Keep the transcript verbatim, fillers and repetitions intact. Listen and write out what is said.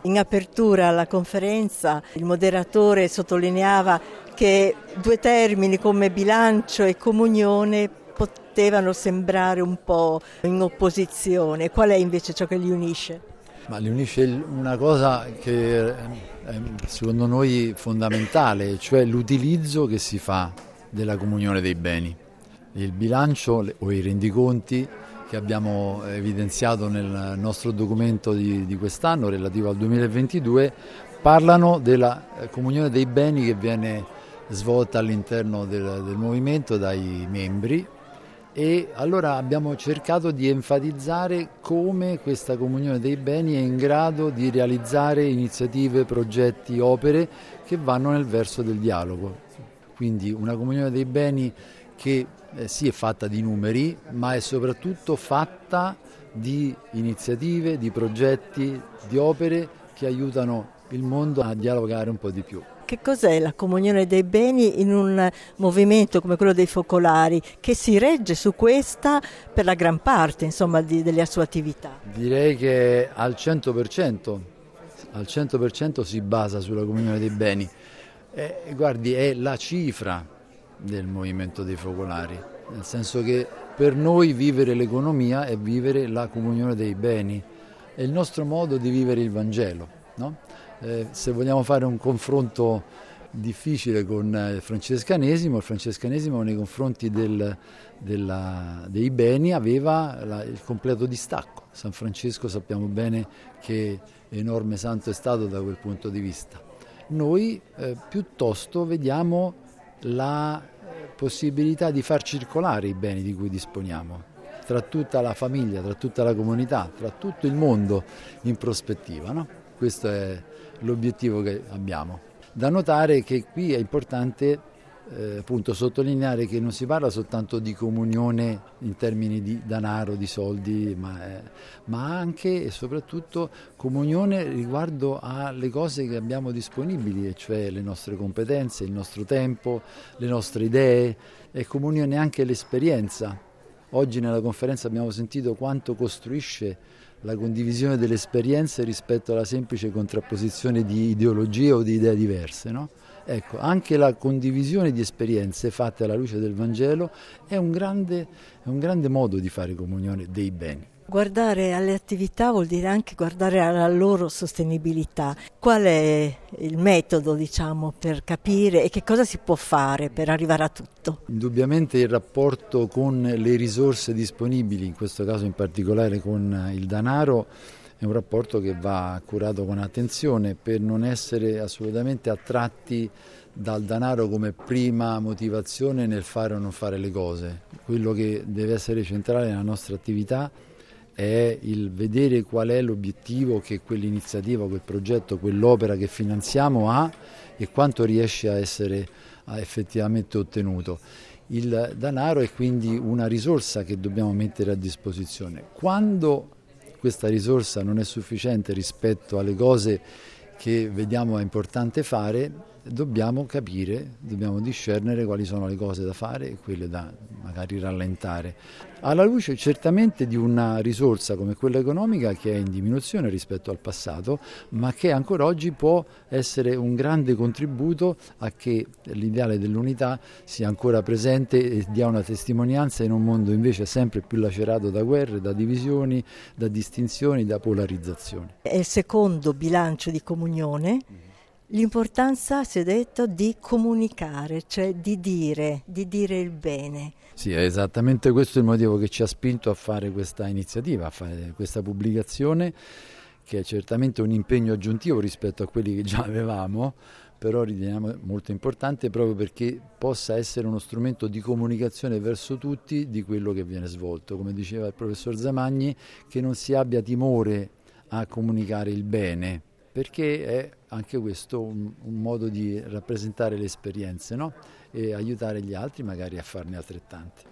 In apertura alla conferenza il moderatore sottolineava che due termini come bilancio e comunione potevano sembrare un po' in opposizione. Qual è invece ciò che li unisce? Ma li unisce una cosa che è secondo noi fondamentale, cioè l'utilizzo che si fa della comunione dei beni. Il bilancio o i rendiconti che abbiamo evidenziato nel nostro documento di, di quest'anno relativo al duemilaventidue parlano della comunione dei beni che viene svolta all'interno del, del movimento dai membri, e allora abbiamo cercato di enfatizzare come questa comunione dei beni è in grado di realizzare iniziative, progetti, opere che vanno nel verso del dialogo. Quindi una comunione dei beni che eh, sì è fatta di numeri, ma è soprattutto fatta di iniziative, di progetti, di opere che aiutano il mondo a dialogare un po' di più. Che cos'è la comunione dei beni in un movimento come quello dei focolari, che si regge su questa per la gran parte, insomma, di, delle sue attività? Direi che al cento per cento, al cento per cento si basa sulla comunione dei beni. Eh, guardi, è la cifra del movimento dei focolari, nel senso che per noi vivere l'economia è vivere la comunione dei beni, è il nostro modo di vivere il Vangelo, no? Eh, se vogliamo fare un confronto difficile con il francescanesimo, il francescanesimo nei confronti del, della, dei beni aveva la, il completo distacco. San Francesco sappiamo bene che enorme santo è stato da quel punto di vista. Noi eh, piuttosto vediamo la possibilità di far circolare i beni di cui disponiamo tra tutta la famiglia, tra tutta la comunità, tra tutto il mondo in prospettiva, no? Questo è l'obiettivo che abbiamo. Da notare che qui è importante eh, appunto sottolineare che non si parla soltanto di comunione in termini di denaro, di soldi, ma, eh, ma anche e soprattutto comunione riguardo alle cose che abbiamo disponibili, e cioè le nostre competenze, il nostro tempo, le nostre idee, e comunione anche l'esperienza. Oggi nella conferenza abbiamo sentito quanto costruisce la condivisione delle esperienze rispetto alla semplice contrapposizione di ideologie o di idee diverse, no? Ecco, anche la condivisione di esperienze fatte alla luce del Vangelo è un grande, è un grande modo di fare comunione dei beni. Guardare alle attività vuol dire anche guardare alla loro sostenibilità. Qual è il metodo, diciamo, per capire e che cosa si può fare per arrivare a tutto? Indubbiamente il rapporto con le risorse disponibili, in questo caso in particolare con il denaro, è un rapporto che va curato con attenzione per non essere assolutamente attratti dal denaro come prima motivazione nel fare o non fare le cose. Quello che deve essere centrale nella nostra attività è il vedere qual è l'obiettivo che quell'iniziativa, quel progetto, quell'opera che finanziamo ha e quanto riesce a essere a effettivamente ottenuto. Il denaro è quindi una risorsa che dobbiamo mettere a disposizione. Quando questa risorsa non è sufficiente rispetto alle cose che vediamo è importante fare, dobbiamo capire, dobbiamo discernere quali sono le cose da fare e quelle da magari rallentare. Alla luce certamente di una risorsa come quella economica che è in diminuzione rispetto al passato, ma che ancora oggi può essere un grande contributo a che l'ideale dell'unità sia ancora presente e dia una testimonianza in un mondo invece sempre più lacerato da guerre, da divisioni, da distinzioni, da polarizzazioni. È il secondo bilancio di comunione. L'importanza, si è detto, di comunicare, cioè di dire, di dire il bene. Sì, è esattamente questo il motivo che ci ha spinto a fare questa iniziativa, a fare questa pubblicazione, che è certamente un impegno aggiuntivo rispetto a quelli che già avevamo, però riteniamo molto importante proprio perché possa essere uno strumento di comunicazione verso tutti di quello che viene svolto. Come diceva il professor Zamagni, che non si abbia timore a comunicare il bene, perché è anche questo un, un modo di rappresentare le esperienze, no? E aiutare gli altri magari a farne altrettante.